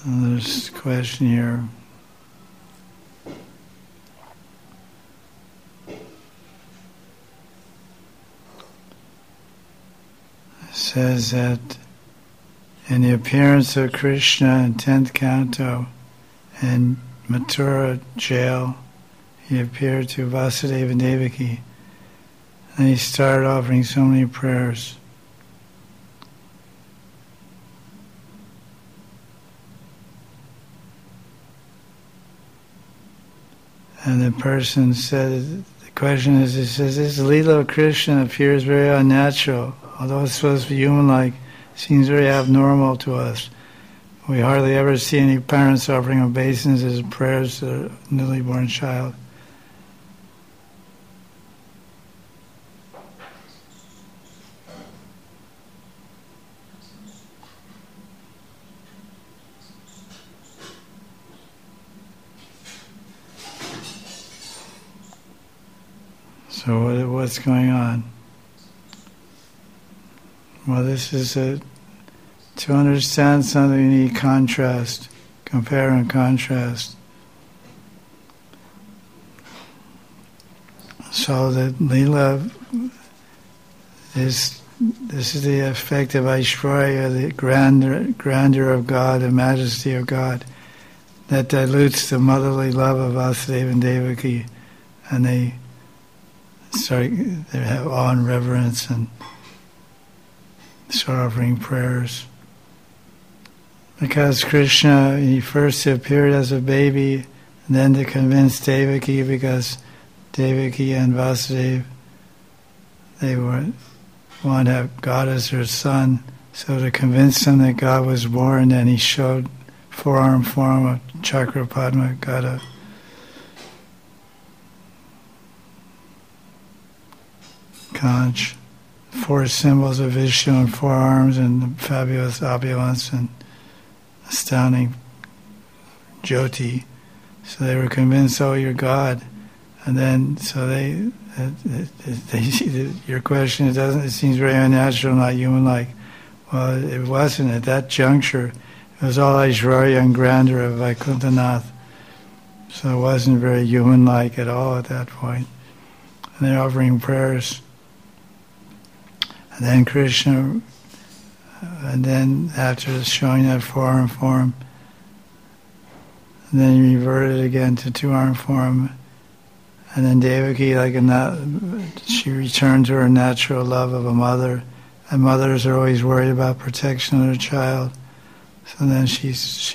There's a question here. It says that in the appearance of Krishna in 10th canto in Mathura jail, he appeared to Vasudeva and Devaki, and he started offering so many prayers. And the person said, the question is, it says, this Leela of Krishna appears very unnatural. Although it's supposed to be human-like, it seems very abnormal to us. We hardly ever see any parents offering obeisances and prayers to their newly born child. So what's going on? Well, this is to understand something you need contrast, compare and contrast. So the Leela, this is the effect of Aishwarya, the grandeur of God, the majesty of God, that dilutes the motherly love of Vasudeva and Devaki, and they have awe and reverence and start offering prayers. Because Krishna, he first appeared as a baby, and then to convince Devaki, because Devaki and Vasudeva, they want to have God as their son. So to convince them that God was born, then he showed forearm form of Chakrapadma Gada. Conch, 4 symbols of Vishnu and 4 arms, and fabulous opulence and astounding Jyoti. So they were convinced, oh, you're God. And then, so they your question, it seems very unnatural, not human-like. Well, it wasn't at that juncture. It was all Aishwarya and grandeur of Vaikuntanath. So it wasn't very human-like at all at that point. And they're offering prayers. And then Krishna, and then after showing that 4-arm form, and then he reverted again to 2-arm form. And then Devaki, she returned to her natural love of a mother. And mothers are always worried about protection of their child. So then she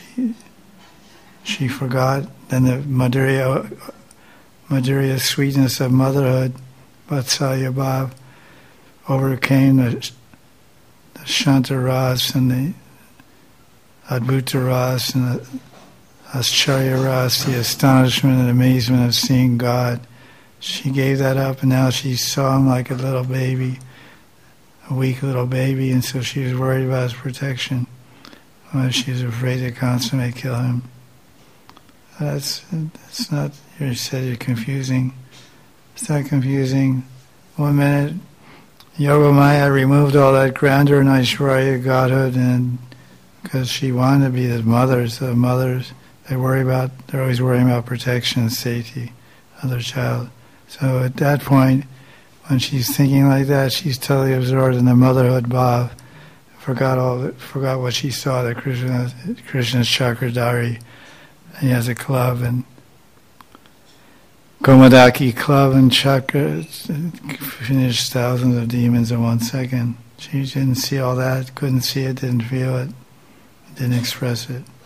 forgot. Then the Madhurya sweetness of motherhood, Vatsalya Bhav, overcame the Shanta Ras and the Adbhuta Ras and the Ascharya Ras, the astonishment and amazement of seeing God. She gave that up, and now she saw him like a little baby, a weak little baby, and so she was worried about his protection. She was afraid to constantly kill him. That's not, you said you're confusing. It's not confusing. 1 minute, Yogamaya removed all that grandeur and Aishwarya Godhood, and because she wanted to be the mothers, they're always worrying about protection and safety of their child. So at that point, when she's thinking like that, she's totally absorbed in the motherhood bhav, forgot what she saw, that Krishna's Chakradhari, and he has a club, and Gomadaki club and chakra finished thousands of demons in 1 second. She didn't see all that, couldn't see it, didn't feel it, didn't express it.